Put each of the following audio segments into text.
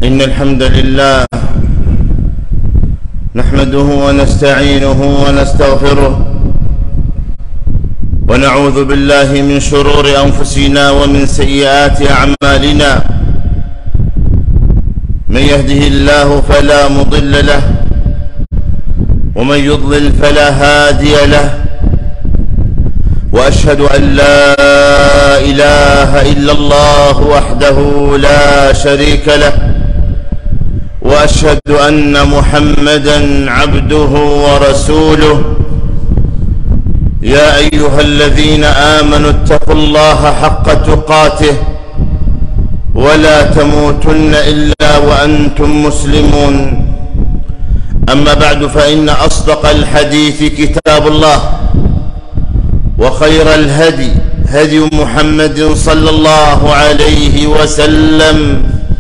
إن الحمد لله نحمده ونستعينه ونستغفره ونعوذ بالله من شرور أنفسنا ومن سيئات أعمالنا. من يهده الله فلا مضل له ومن يضلل فلا هادي له، وأشهد أن لا إله إلا الله وحده لا شريك له، وأشهد أن محمدًا عبده ورسوله. يا أيها الذين آمنوا اتقوا الله حق تقاته ولا تموتن إلا وأنتم مسلمون. أما بعد، فإن أصدق الحديث كتاب الله، وخير الهدي هدي محمد صلى الله عليه وسلم،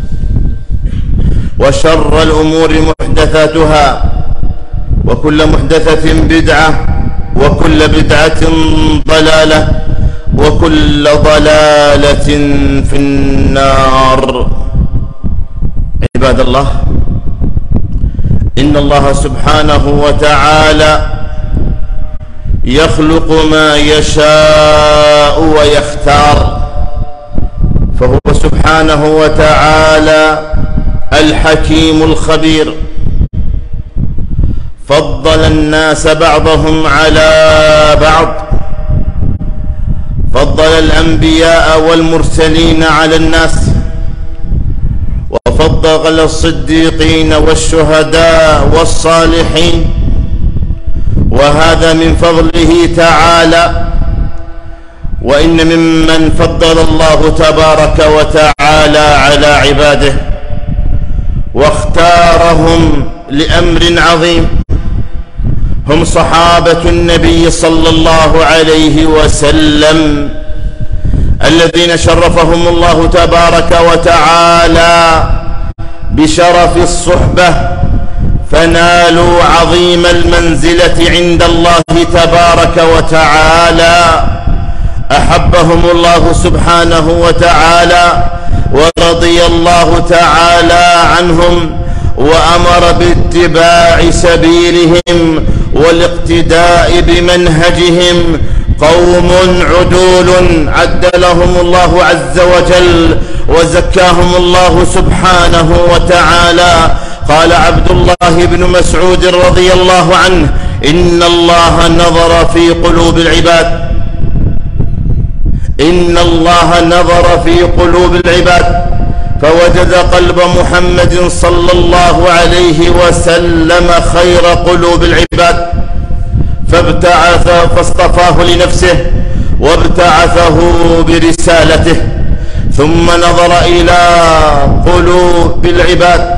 وشر الأمور محدثاتها، وكل محدثة بدعة، وكل بدعة ضلالة، وكل ضلالة في النار. عباد الله، إن الله سبحانه وتعالى يخلق ما يشاء ويختار، فهو سبحانه وتعالى الحكيم الخبير. فضل الناس بعضهم على بعض، فضل الأنبياء والمرسلين على الناس، وفضل الصديقين والشهداء والصالحين، وهذا من فضله تعالى. وإن ممن فضل الله تبارك وتعالى على عباده واختارهم لأمر عظيم هم صحابة النبي صلى الله عليه وسلم، الذين شرفهم الله تبارك وتعالى بشرف الصحبة، فنالوا عظيم المنزلة عند الله تبارك وتعالى. أحبهم الله سبحانه وتعالى ورضي الله تعالى عنهم، وأمر باتباع سبيلهم والاقتداء بمنهجهم. قوم عدول عدلهم الله عز وجل وزكاهم الله سبحانه وتعالى. قال عبد الله بن مسعود رضي الله عنه: إن الله نظر في قلوب العباد، إن الله نظر في قلوب العباد فوجد قلب محمد صلى الله عليه وسلم خير قلوب العباد، فابتعث فاصطفاه لنفسه وابتعثه برسالته، ثم نظر إلى قلوب العباد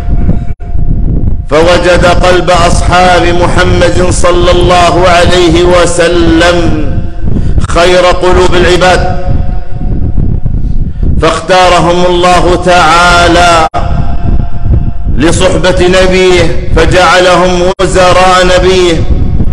فوجد قلب أصحاب محمد صلى الله عليه وسلم خير قلوب العباد، فاختارهم الله تعالى لصحبة نبيه، فجعلهم وزراء نبيه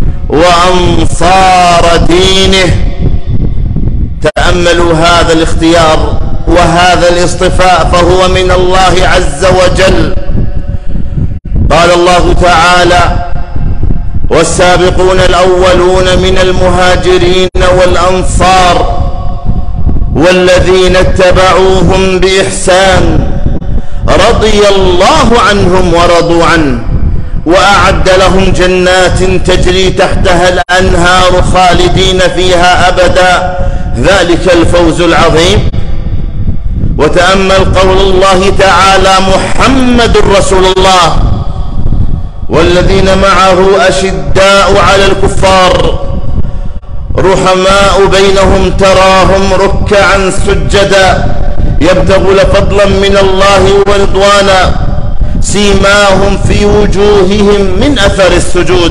وأنصار دينه. تأملوا هذا الاختيار وهذا الاصطفاء، فهو من الله عز وجل. قال الله تعالى: والسابقون الأولون من المهاجرين والأنصار والذين اتبعوهم بإحسان رضي الله عنهم ورضوا عنه، وأعد لهم جنات تجري تحتها الأنهار خالدين فيها أبدا، ذلك الفوز العظيم. وتأمل قول الله تعالى: محمد رسول الله والذين معه أشداء على الكفار رحماء بينهم تراهم ركعا سجدا يبتغون فضلا من الله ورضوانا سيماهم في وجوههم من أثر السجود.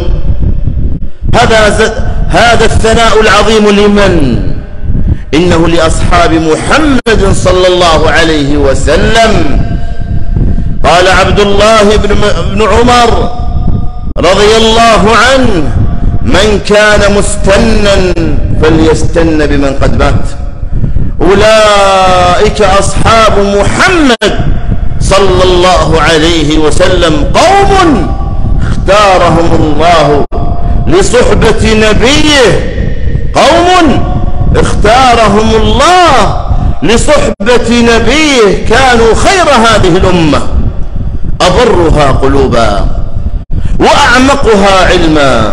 هذا الثناء العظيم لمن؟ إنه لأصحاب محمد صلى الله عليه وسلم. قال عبد الله بن عمر رضي الله عنه: من كان مستنا فليستن بمن قد مات. أولئك أصحاب محمد صلى الله عليه وسلم قوم اختارهم الله لصحبة نبيه، قوم اختارهم الله لصحبة نبيه كانوا خير هذه الأمة، أبرها قلوبا وأعمقها علما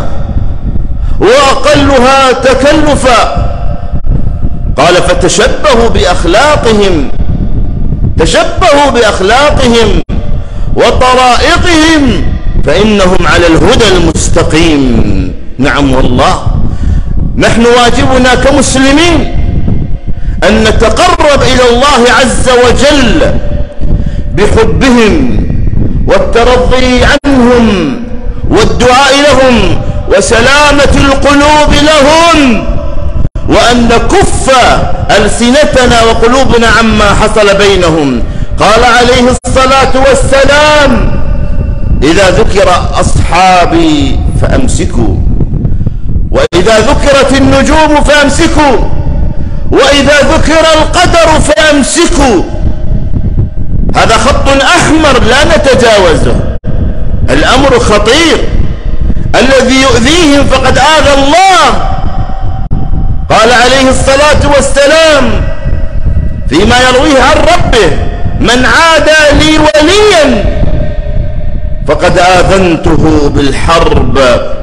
وأقلها تكلفا. قال فتشبهوا بأخلاقهم، تشبهوا بأخلاقهم وطرائقهم فإنهم على الهدى المستقيم. نعم والله، نحن واجبنا كمسلمين أن نتقرب إلى الله عز وجل بحبهم والترضي عنهم والدعاء لهم وسلامة القلوب لهم، وأن نكف ألسنتنا وقلوبنا عما حصل بينهم. قال عليه الصلاة والسلام إذا ذكر أصحابي فأمسكوا، وإذا ذكرت النجوم فأمسكوا، وإذا ذكر القدر فأمسكوا. هذا خط أحمر لا نتجاوزه، الأمر خطير، الذي يؤذيهم فقد آذى الله. قال عليه الصلاة والسلام فيما يرويه عن ربه من عادى لي وليا فقد آذنته بالحرب.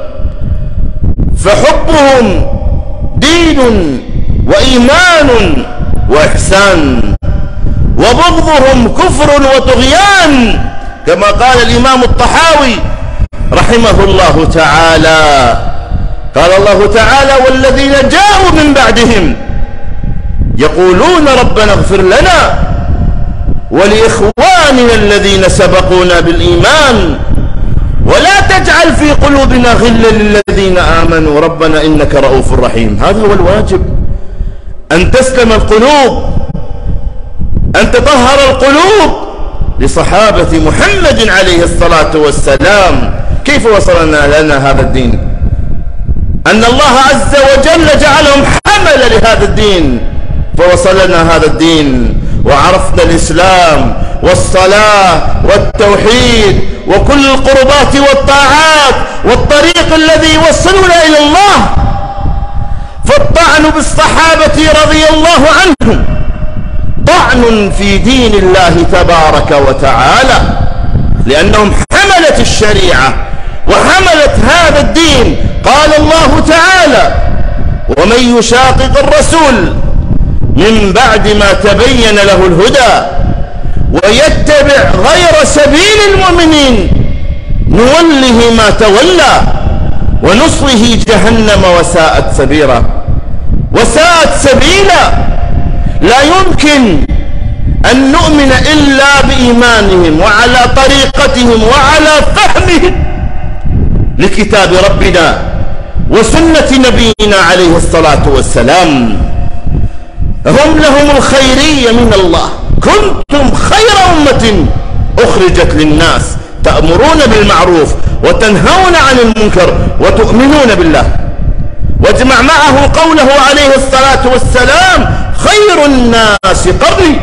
فحبهم دين وإيمان وإحسان، وبغضهم كفر وطغيان، كما قال الإمام الطحاوي رحمه الله تعالى. قال الله تعالى والذين جاءوا من بعدهم يقولون ربنا اغفر لنا ولإخواننا الذين سبقونا بالإيمان ولا تجعل في قلوبنا غلا للذين آمنوا ربنا إنك رؤوف رحيم. هذا هو الواجب، أن تسلم القلوب، أن تطهر القلوب لصحابة محمد عليه الصلاة والسلام. كيف وصلنا لنا هذا الدين؟ أن الله عز وجل جعلهم حمل لهذا الدين، فوصلنا هذا الدين وعرفنا الإسلام والصلاة والتوحيد وكل القربات والطاعات والطريق الذي يوصلنا إلى الله. فالطعن بالصحابة رضي الله عنهم طعن في دين الله تبارك وتعالى، لأنهم حملت الشريعة وحملت هذا الدين. قال الله تعالى ومن يشاقق الرسول من بعد ما تبين له الهدى ويتبع غير سبيل المؤمنين نوله ما تولى ونصله جهنم وساءت سبيلا. وساءت سبيلا، لا يمكن أن نؤمن إلا بإيمانهم وعلى طريقتهم وعلى فهمهم لكتاب ربنا وسنة نبينا عليه الصلاة والسلام. هم لهم الخيرية من الله، كنتم خير أمة أخرجت للناس تأمرون بالمعروف وتنهون عن المنكر وتؤمنون بالله. واجمع معه قوله عليه الصلاة والسلام خير الناس قرني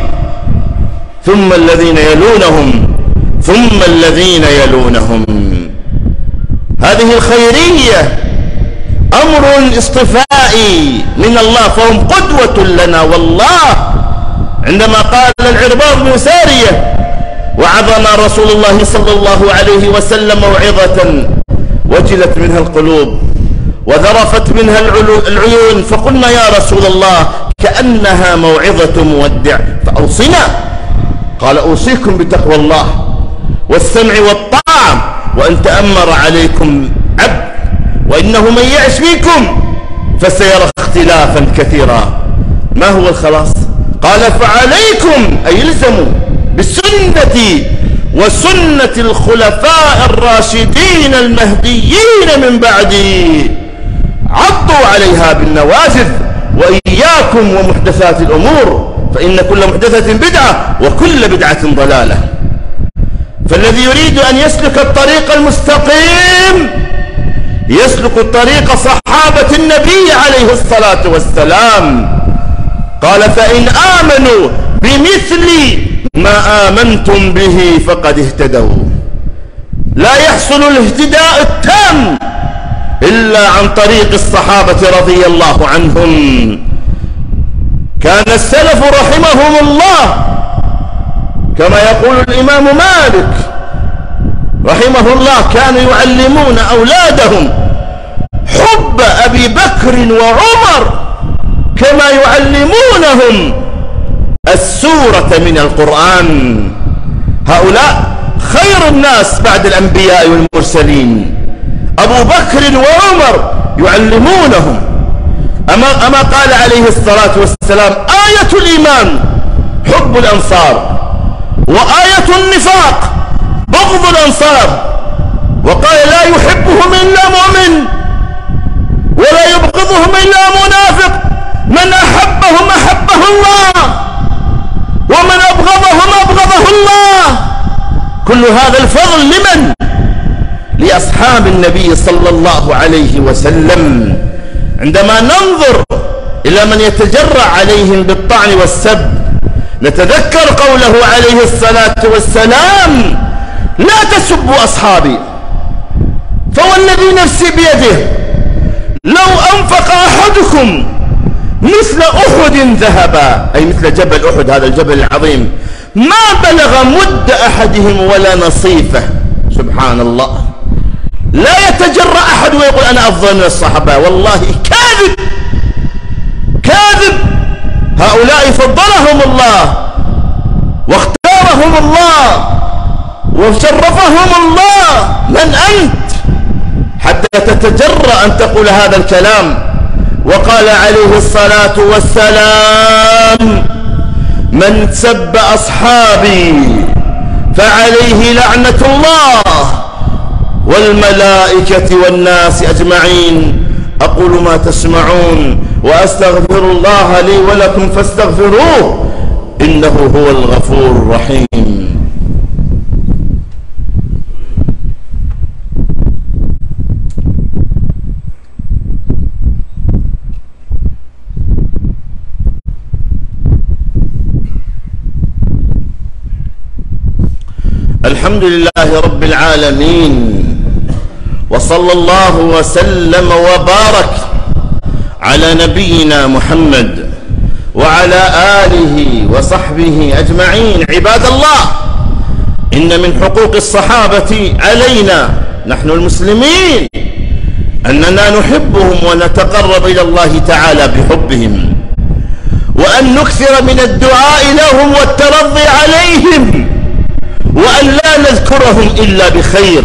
ثم الذين يلونهم ثم الذين يلونهم. هذه الخيرية أمر اصطفائي من الله، فهم قدوة لنا والله. عندما قال العرباض بن سارية وعظنا رسول الله صلى الله عليه وسلم موعظة وجلت منها القلوب وذرفت منها العيون، فقلنا يا رسول الله كأنها موعظة مودع فأوصنا. قال أوصيكم بتقوى الله والسمع والطاعة وأن تأمر عليكم عبد وإنه من يعش فيكم فسيرى اختلافا كثيرا. ما هو الخلاص؟ قال فعليكم أي الزموا بالسنة وسنة الخلفاء الراشدين المهديين من بعدي، عضوا عليها بالنواجذ وإياكم ومحدثات الأمور فإن كل محدثة بدعة وكل بدعة ضلالة. فالذي يريد أن يسلك الطريق المستقيم يسلك الطريق صحابة النبي عليه الصلاة والسلام. قال فإن آمنوا بمثل ما آمنتم به فقد اهتدوا. لا يحصل الاهتداء التام إلا عن طريق الصحابة رضي الله عنهم. كان السلف رحمهم الله كما يقول الإمام مالك رحمه الله كانوا يعلمون أولادهم حب أبي بكر وعمر كما يعلمونهم السورة من القرآن. هؤلاء خير الناس بعد الأنبياء والمرسلين، أبو بكر وعمر يعلمونهم. أما قال عليه الصلاة والسلام آية الإيمان حب الأنصار وآية النفاق بغض الأنصار، وقال لا يحبهم إلا مؤمن ولا يبغضهم إلا منافق، من أحبهم أحبه الله ومن أبغضهم أبغضه الله. كل هذا الفضل لمن؟ لأصحاب النبي صلى الله عليه وسلم. عندما ننظر إلى من يتجرأ عليهم بالطعن والسب نتذكر قوله عليه الصلاة والسلام لا تسبوا أصحابي فوالذي نفسي بيده لو أنفق أحدكم مثل أحد ذهبا، أي مثل جبل أحد هذا الجبل العظيم، ما بلغ مد أحدهم ولا نصيفه. سبحان الله. لا يتجرأ أحد ويقول أنا أفضل من الصحابة، والله كاذب كاذب. هؤلاء فضلهم الله واختارهم الله وشرفهم الله. من أنت حتى تتجرأ أن تقول هذا الكلام؟ وقال عليه الصلاة والسلام من سب أصحابي فعليه لعنة الله والملائكة والناس أجمعين. أقول ما تسمعون وأستغفر الله لي ولكم فاستغفروه إنه هو الغفور الرحيم. الحمد لله رب العالمين، وصلى الله وسلم وبارك على نبينا محمد وعلى آله وصحبه أجمعين. عباد الله، إن من حقوق الصحابة علينا نحن المسلمين أننا نحبهم ونتقرب إلى الله تعالى بحبهم، وأن نكثر من الدعاء لهم والترضي عليهم، وأن لا نذكرهم إلا بخير،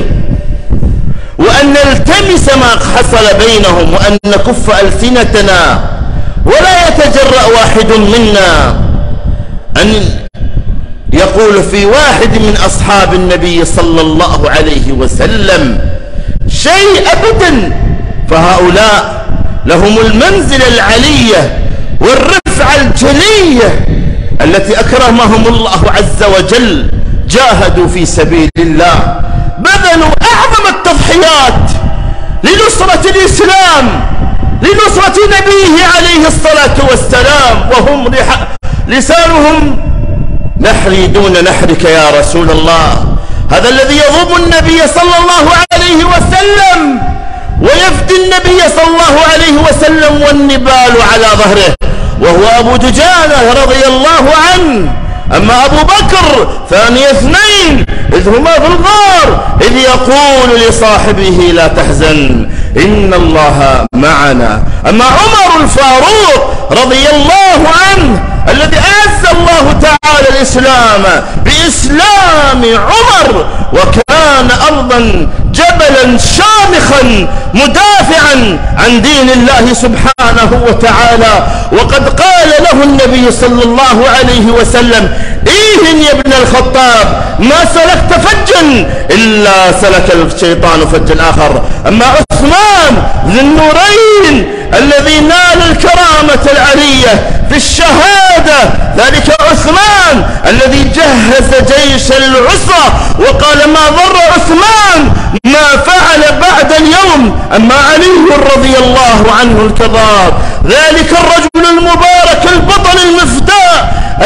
وأن نلتمس ما حصل بينهم، وأن نكف ألسنتنا ولا يتجرأ واحد منا أن يقول في واحد من أصحاب النبي صلى الله عليه وسلم شيء أبدا. فهؤلاء لهم المنزلة العلية والرفعة الجلية التي أكرمهم الله عز وجل. جاهدوا في سبيل الله، بذلوا أعظم التضحيات لنصرة الإسلام، لنصرة نبيه عليه الصلاة والسلام، وهم لسانهم نحري دون نحرك يا رسول الله. هذا الذي يضم النبي صلى الله عليه وسلم ويفدي النبي صلى الله عليه وسلم والنبال على ظهره، وهو أبو دجانة رضي الله عنه. أما أبو بكر ثاني اثنين إذ هما في الغار إذ يقول لصاحبه لا تحزن إن الله معنا. أما عمر الفاروق رضي الله عنه الذي أعز الله تعالى الإسلام بإسلام عمر، وكان أرضا جبلا شامخا مدافعا عن دين الله سبحانه وتعالى. وقد قال له النبي صلى الله عليه وسلم إيهن يا ابن الخطاب ما سلكت فجا إلا سلك الشيطان فجا آخر. أما عثمان ذي النورين الذي نال الكرامة العلية في الشهادة، ذلك عثمان الذي جهز جيش العسرة وقال ما ضر عثمان ما فعل بعد اليوم. أما علي رضي الله عنه الكبار ذلك الرجل المبارك البطل المفداء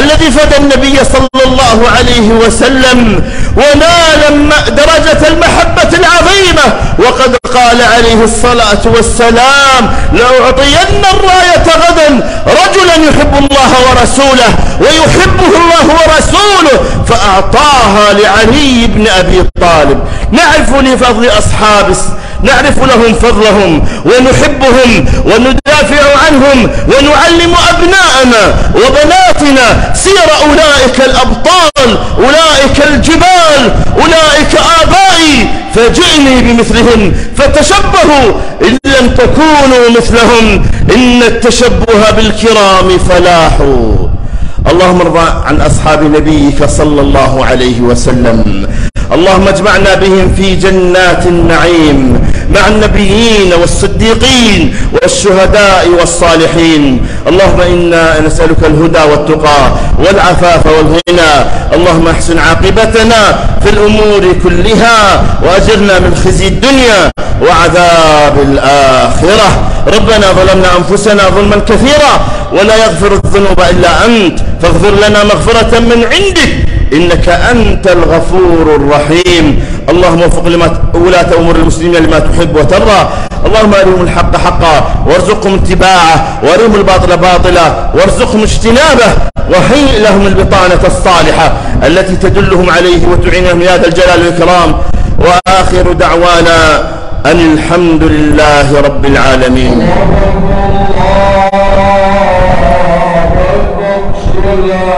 الذي فدى النبي صلى الله عليه وسلم ونال درجة المحبة العظيمة، وقد قال عليه الصلاة والسلام: لأعطين الراية غدا رجلا يحب الله ورسوله ويحبه الله ورسوله، فأعطاها لعلي بن أبي طالب. نعرف لفضل نعرف لهم فضلهم ونحبهم وندافع عنهم ونعلم أبناءنا وبناتنا سير أولئك الأبطال، أولئك الجبال، أولئك آبائي، فجئني بمثلهم فتشبهوا إن لم تكونوا مثلهم، إن التشبه بالكرام فلاح. اللهم ارض عن أصحاب نبيك صلى الله عليه وسلم، اللهم اجمعنا بهم في جنات النعيم مع النبيين والصديقين والشهداء والصالحين. اللهم إنا نسألك الهدى والتقى والعفاف والغنى. اللهم احسن عاقبتنا في الأمور كلها وأجرنا من خزي الدنيا وعذاب الآخرة. ربنا ظلمنا أنفسنا ظلما كثيرا ولا يغفر الذنوب إلا أنت، فاغفر لنا مغفرة من عندك إنك أنت الغفور الرحيم. اللهم وفق ولاة أمور المسلمين لما تحب وترضى. اللهم أرهم الحق حقا وارزقهم اتباعه، وأرهم الباطل باطلا وارزقهم اجتنابه، وهيئ لهم البطانة الصالحة التي تدلهم عليه وتعينهم يا ذا الجلال والإكرام. وآخر دعوانا أن الحمد لله رب العالمين.